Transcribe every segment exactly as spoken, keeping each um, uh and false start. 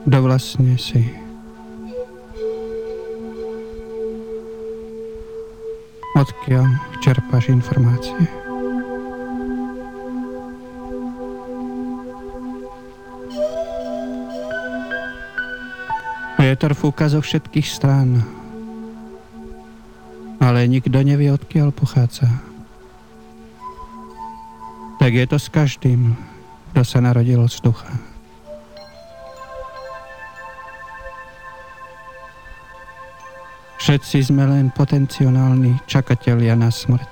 kto vlastne si. Odkiaľ čerpáš informácie. Vietor fúka zo všetkých strán, ale nikto nevie, odkiaľ pochádza. Tak je to s každým, kto sa narodil z ducha. Všetci sme len potenciálni čakatelia na smrť.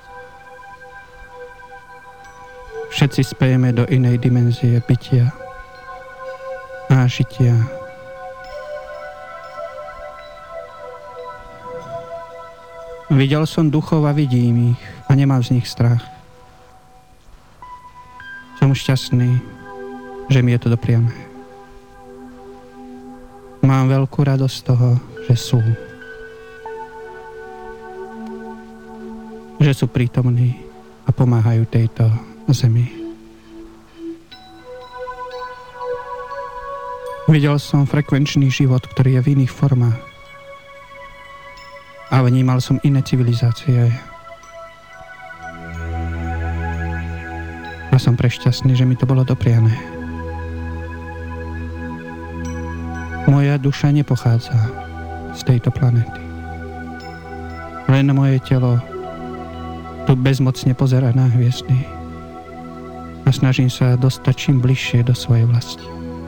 Všetci spejeme do inej dimenzie bytia a žitia. Videl som duchov a vidím ich a nemám z nich strach. Som šťastný, že mi je to dopriame. Mám veľkú radosť z toho, že sú. Že sú prítomní a pomáhajú tejto zemi. Videl som frekvenčný život, ktorý je v iných formách. A vnímal som iné civilizácie. A som prešťastný, že mi to bolo dopriané. Moja duša nepochádza z tejto planéty. Len moje telo tu bezmocne pozerá na hviezdy a snažím sa dostať čím bližšie do svojej vlasti.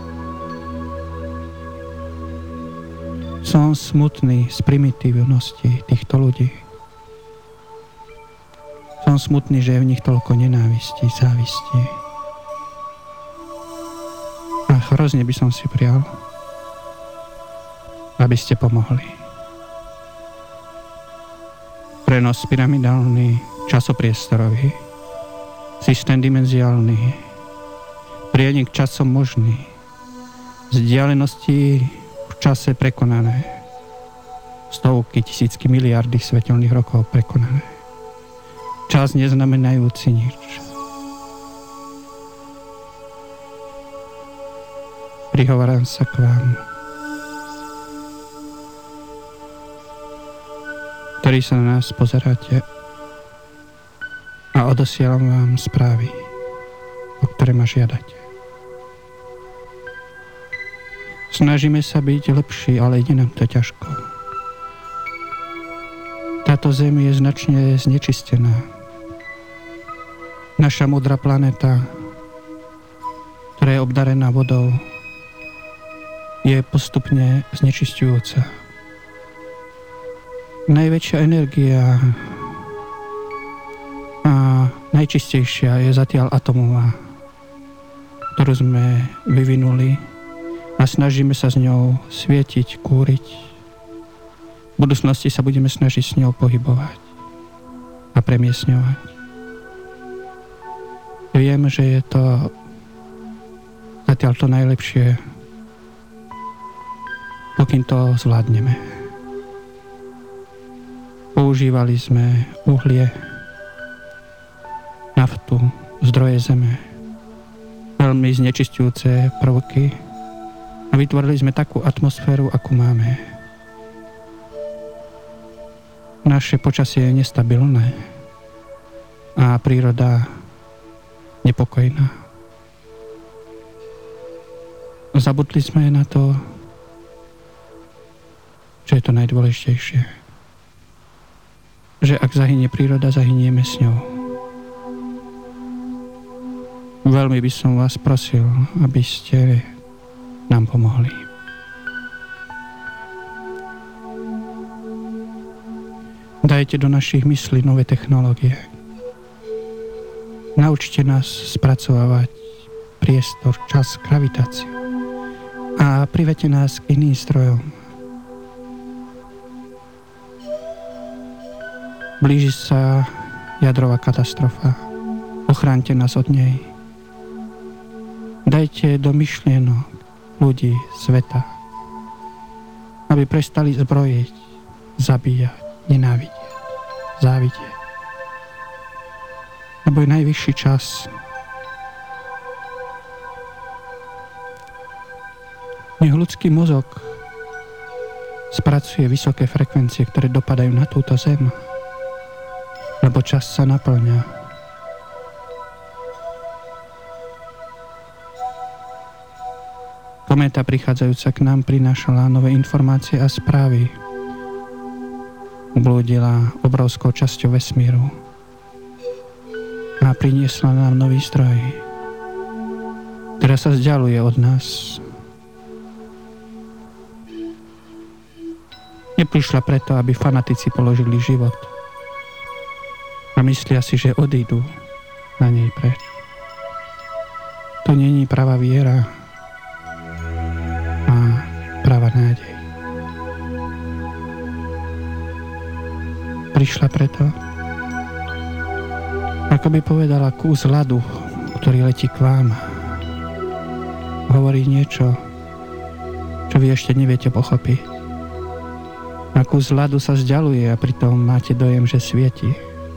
Som smutný z primitívnosti týchto ľudí. Som smutný, že je v nich toľko nenávisti, závisti. A hrozne by som si prial, aby ste pomohli. Prenos pyramidálny, časopriestorový, systém dimenziálny, prienik časom možný, vzdialenosti v čase prekonané, stovky, tisícky, miliardy svetelných rokov prekonané. Čas neznamenajúci nič. Prihováram sa k vám, ktorí sa na nás pozeráte, a odosielam vám správy, o ktoré ma žiadate. Snažíme sa byť lepší, ale ide nám to ťažko. Táto zem je značne znečistená. Naša múdra planéta, ktorá je obdarená vodou, je postupne znečisťujúca. Najväčšia energia a najčistejšia je zatiaľ atomová, ktorú sme vyvinuli a snažíme sa s ňou svietiť, kúriť. V budúcnosti sa budeme snažiť s ňou pohybovať a premiesňovať. Viem, že je to zatiaľ to najlepšie, pokým to zvládneme. Používali sme uhlie, naftu, zdroje zeme, veľmi znečisťujúce prvky a vytvorili sme takú atmosféru, akú máme. Naše počasie je nestabilné a príroda nepokojná. Zabudli sme na to, čo je to najdôležitejšie. Že ak zahynie príroda, zahynieme s ňou. Veľmi by som vás prosil, aby ste nám pomohli. Dajte do našich myslí nové technológie. Naučte nás spracovávať priestor, čas, gravitáciu a privedte nás k iným zdrojom. Blíži sa jadrová katastrofa. Ochráňte nás od nej. Dajte do myšlienok ľudí sveta, aby prestali zbrojiť, zabíjať, nenávidieť, závidieť. Lebo je najvyšší čas, Nech ľudský mozog spracuje vysoké frekvencie, ktoré dopadajú na túto zem, lebo čas sa naplňa. Kométa prichádzajúca k nám prinášala nové informácie a správy. Blúdila obrovskou časťou vesmíru a priniesla nám nový stroj, ktorá sa vzdialuje od nás. Neprišla preto, aby fanatici položili život a myslia si, že odídu na nej preč. To není pravá viera a pravá nádej. Prišla preto, ako by povedala, kus ľadu, ktorý letí k vám. Hovorí niečo, čo vy ešte neviete pochopiť. A kus ľadu sa vzdialuje a pritom máte dojem, že svieti.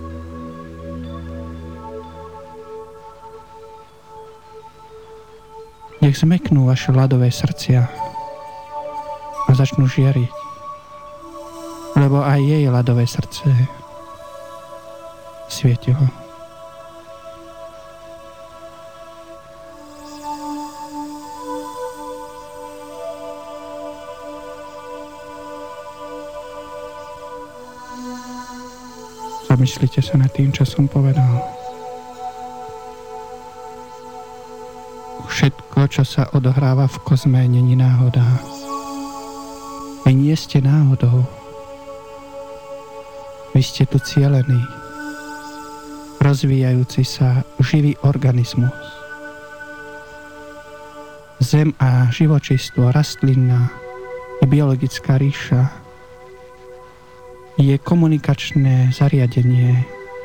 Nech zmeknú vaše ľadové srdcia a začnú žiariť, lebo aj jej ľadové srdce svietilo. Zamyslite sa nad tým, čo som povedal. Všetko, čo sa odohráva v kozme, není náhoda. Vy nie ste náhodou. Vy ste tu cielený, rozvíjajúci sa živý organizmus. Zem a živočístvo, rastlina i biologická ríša je komunikačné zariadenie.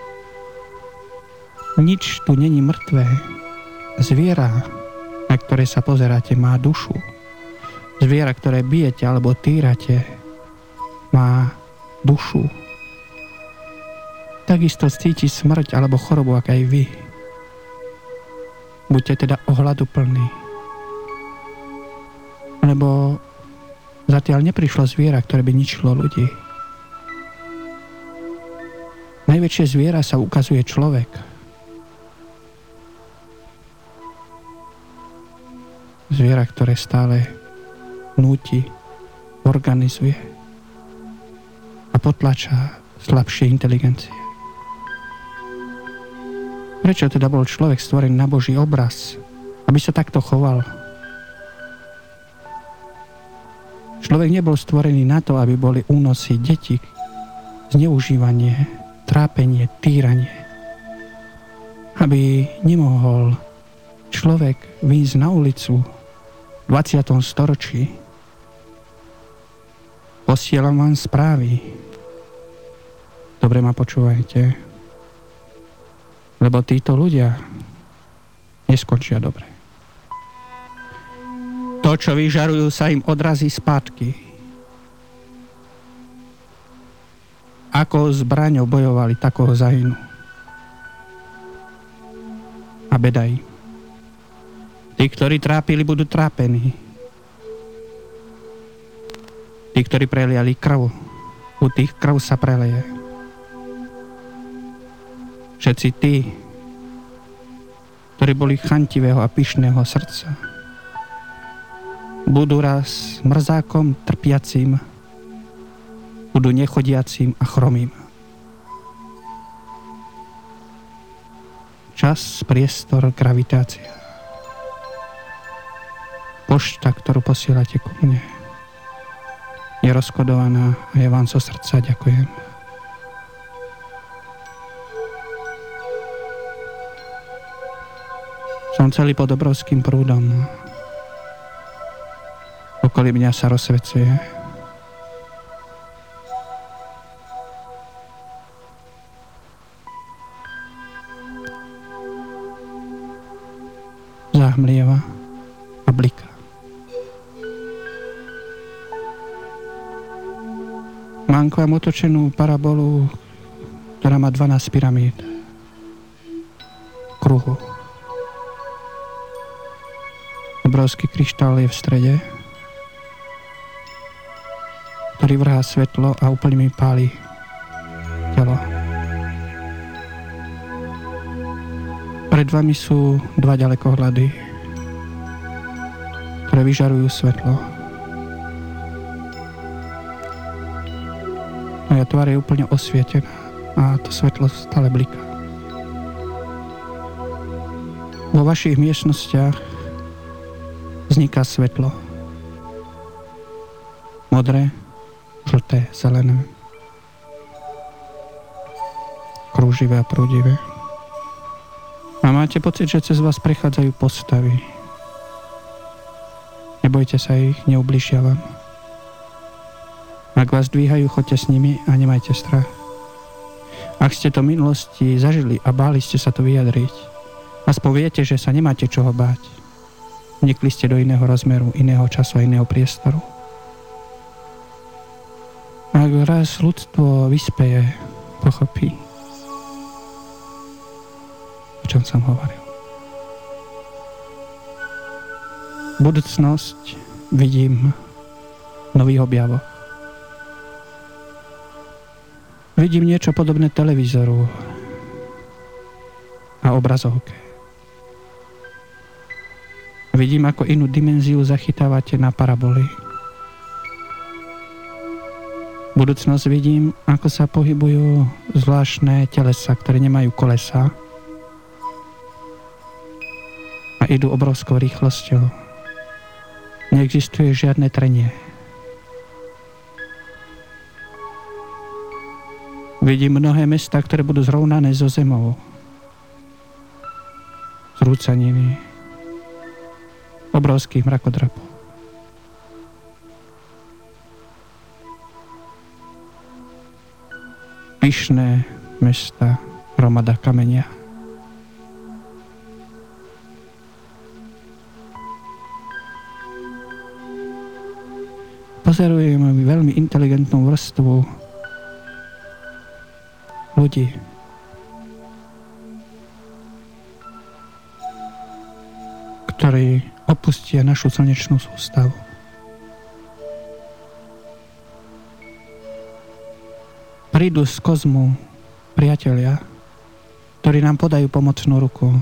Nič tu není mŕtvé. Zviera, na ktoré sa pozeráte, má dušu. Zviera, ktoré bijete alebo týrate, má dušu. Takisto cíti smrť alebo chorobu, ako aj vy. Buďte teda ohľaduplní. Lebo zatiaľ neprišlo zviera, ktoré by ničilo ľudí. Najväčšie zviera sa ukazuje človek. Zviera, ktoré stále núti, organizuje a potlača slabšie inteligencie. Prečo teda bol človek stvorený na Boží obraz, aby sa takto choval? Človek nebol stvorený na to, aby boli únosy detí, zneužívanie, trápenie, týranie. Aby nemohol človek výjsť na ulicu v dvadsiatom storočí. Posielam vám správy. Dobre ma počúvajte. Lebo títo ľudia neskončia dobre. To, čo vyžarujú, sa im odrazí spátky. Ako zbraňou bojovali, tako ho zahynú. A beda im. Tí, ktorí trápili, budú trápení. Tí, ktorí preliali krv, u tých krv sa preleje. Všetci tí, ktorí boli chantivého a pyšného srdca, budú raz mrzákom trpiacím, budú nechodiacím a chromým. Čas, priestor, gravitácia. Pošta, ktorú posielate ku mne, je rozkodovaná a ja vám zo srdca ďakujem. Som celý pod obrovským prúdom. Okolí mňa sa rozsvecuje. Zahmlieva a bliká. Mám k vám otočenú parabolu, ktorá má dvanásť pyramíd. Kruhu. Obrovský kryštál je v strede ktorý vrhá svetlo a úplne mi páli telo. Pred vami sú dva ďalekohľady, ktoré vyžarujú svetlo. Moja tvár je úplne osvietená a to svetlo stále bliká. Vo vašich miestnostiach vzniká svetlo. Modré, žlté, zelené. Krúživé a prúdivé. A máte pocit, že cez vás prechádzajú postavy. Nebojte sa ich, neubližia vám. Ak vás dvíhajú, choďte s nimi a nemajte strach. Ak ste to v minulosti zažili a báli ste sa to vyjadriť, aspoň viete, že sa nemáte čoho báť. Vnikli ste do iného rozmeru, iného času a iného priestoru. Ak raz ľudstvo vyspeje, pochopí, o čom som hovoril. Budúcnosť vidím v nových objavoch. Vidím niečo podobné televízoru a obrazovke. Vidím, ako inú dimenziu zachytávate na paraboli. Budúcnosť vidím, ako sa pohybujú zvláštne telesa, ktoré nemajú kolesa a idú obrovskou rýchlosťou. Neexistuje žiadne trenie. Vidím mnohé mestá, ktoré budú zrovnané so zemou. Zrúcaniny obrovských mrakodrapov. Pyšné mesta, hromada kamenia. Pozorujem veľmi inteligentnú vrstvu ľudí. Ktorí opustia našu slnečnú sústavu. Prídu z kozmu priatelia, ktorí nám podajú pomocnú ruku.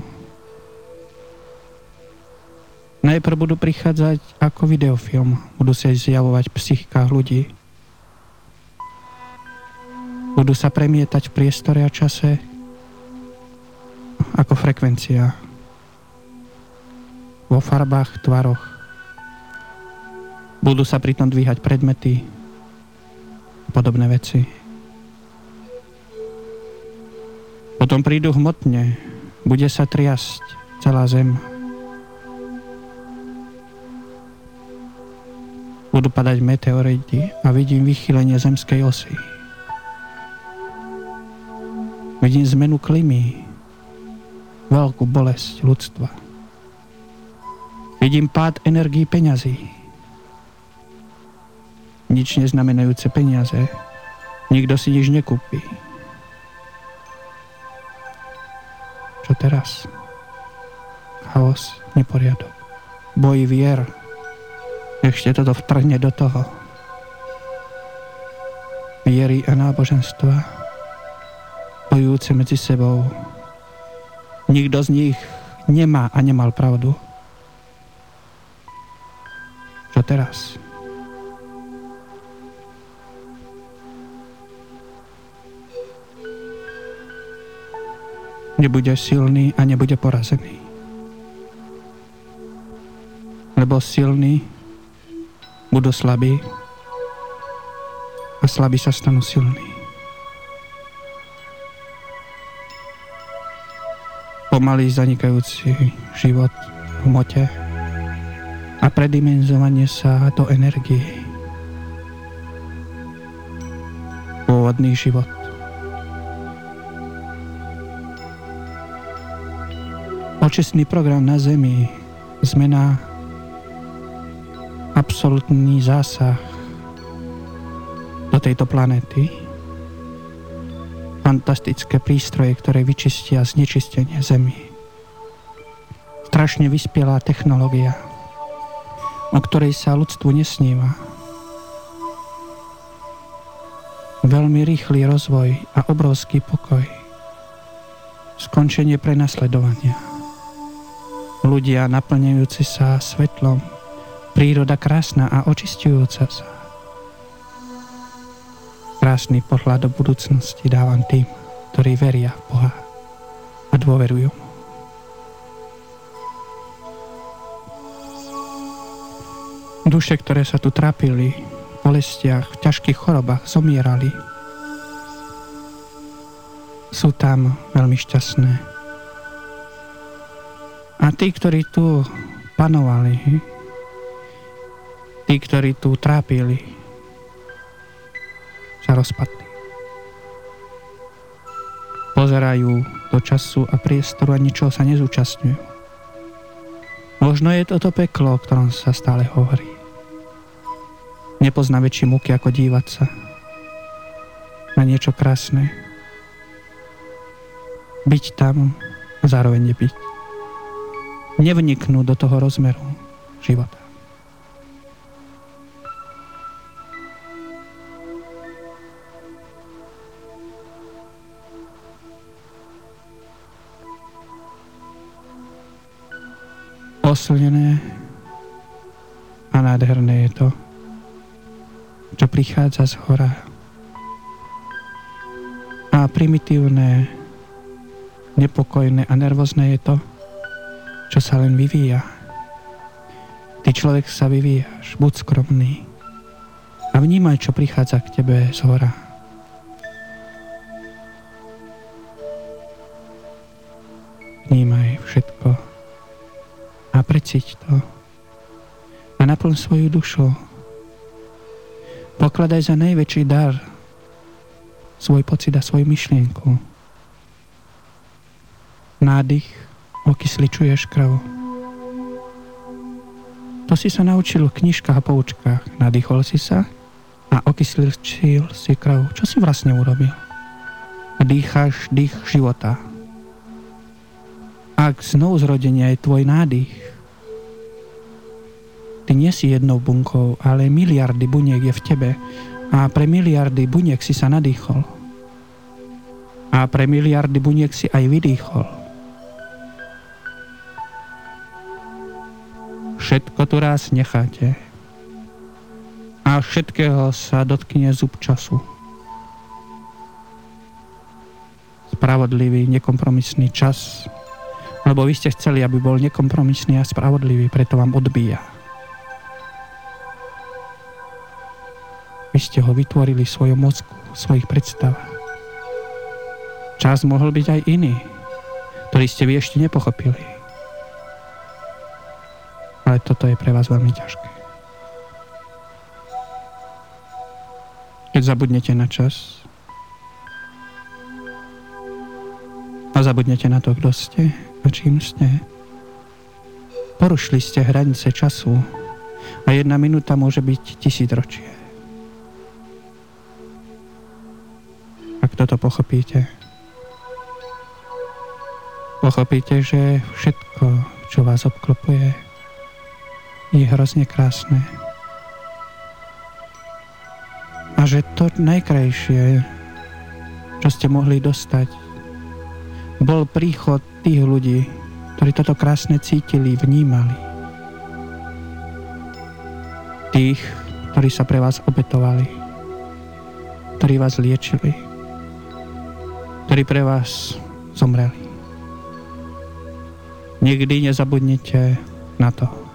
Najprv budú prichádzať ako videofilm, budú sa zjavovať v psychikách ľudí. Budú sa premietať v priestore a čase ako frekvencia. Vo farbách, tvaroch. Budú sa pritom dvíhať predmety a podobné veci. Potom prídu hmotne, bude sa triasť celá zem. Budú padať meteority a vidím vychýlenie zemskej osy. Vidím zmenu klímy, veľkú bolesť ľudstva. Vidím pád energií peňazí. Nič neznamenajúce peniaze. Nikto si nič nekúpi. Čo teraz? Chaos, neporiadok, boj vier. Ešte toto vtrhne do toho. Viery a náboženstva bojujúce medzi sebou. Nikto z nich nemá a nemal pravdu. Čo teraz? Nebude silný a nebude porazený. Lebo silní budú slabí a slabí sa stanú silní. Pomalý zanikajúci život v hmote a predimenzovanie sa do energie. Pôvodný život. Očistný program na Zemi, zmena, absolútny zásah do tejto planéty. Fantastické prístroje, ktoré vyčistia znečistenie Zemi. Strašne vyspielá technológia, o ktorej sa ľudstvu nesníva. veľmi rýchly rozvoj a obrovský pokoj. Skončenie prenasledovania. Ľudia naplňujúci sa svetlom, príroda krásna a očisťujúca sa. Krásny pohľad do budúcnosti dávam tým, ktorí veria v Boha a dôverujú mu. Duše, ktoré sa tu trápili, v bolestiach, v ťažkých chorobách, zomierali, sú tam veľmi šťastné. A tí, ktorí tu panovali, tí, ktorí tu trápili, sa rozpadli. Pozerajú do času a priestoru a ničoho sa nezúčastňujú. Možno je toto peklo, o ktorom sa stále hovorí. Nepozná väčšie múky ako dívať sa na niečo krásne. Byť tam a zároveň nebyť. Nevniknú do toho rozmeru života. Oslnené a nádherné je to, čo prichádza z hora. A primitívne, nepokojné a nervózne je to, čo sa len vyvíja. Ty, človek, sa vyvíjaš, buď skromný a vnímaj, čo prichádza k tebe z hora. Vnímaj všetko a precíť to a naplň svoju dušu. Pokladaj za najväčší dar svoj pocit a svoju myšlienku. Nádych okysličuješ krv. To si sa naučil v knižkách a poučkách. Nadýchol si sa a okysličil si krv. Čo si vlastne urobil? Dýcháš dých života. Ak znovu zrodenia je tvoj nádych, ty nie si jednou bunkou, ale miliardy buniek je v tebe a pre miliardy buniek si sa nadýchol. A pre miliardy buniek si aj vydýchol. Všetko tu raz necháte a všetkého sa dotkne zub času. Spravodlivý, nekompromisný čas, lebo vy ste chceli, aby bol nekompromisný a spravodlivý, preto vám odbíja. Vy ste ho vytvorili v svojom mozgu, v svojich predstavách. Čas mohol byť aj iný, ktorý ste vy ešte nepochopili. Ale toto je pre vás veľmi ťažké. Keď zabudnete na čas a zabudnete na to, kto ste a čím ste, porušili ste hranice času a jedna minúta môže byť tisícročie. Ak toto pochopíte, pochopíte, že všetko, čo vás obklopuje, je hrozne krásne. A že to najkrajšie, čo ste mohli dostať, bol príchod tých ľudí, ktorí toto krásne cítili, vnímali. Tých, ktorí sa pre vás obetovali, ktorí vás liečili, ktorí pre vás zomreli. Nikdy nezabudnite na to,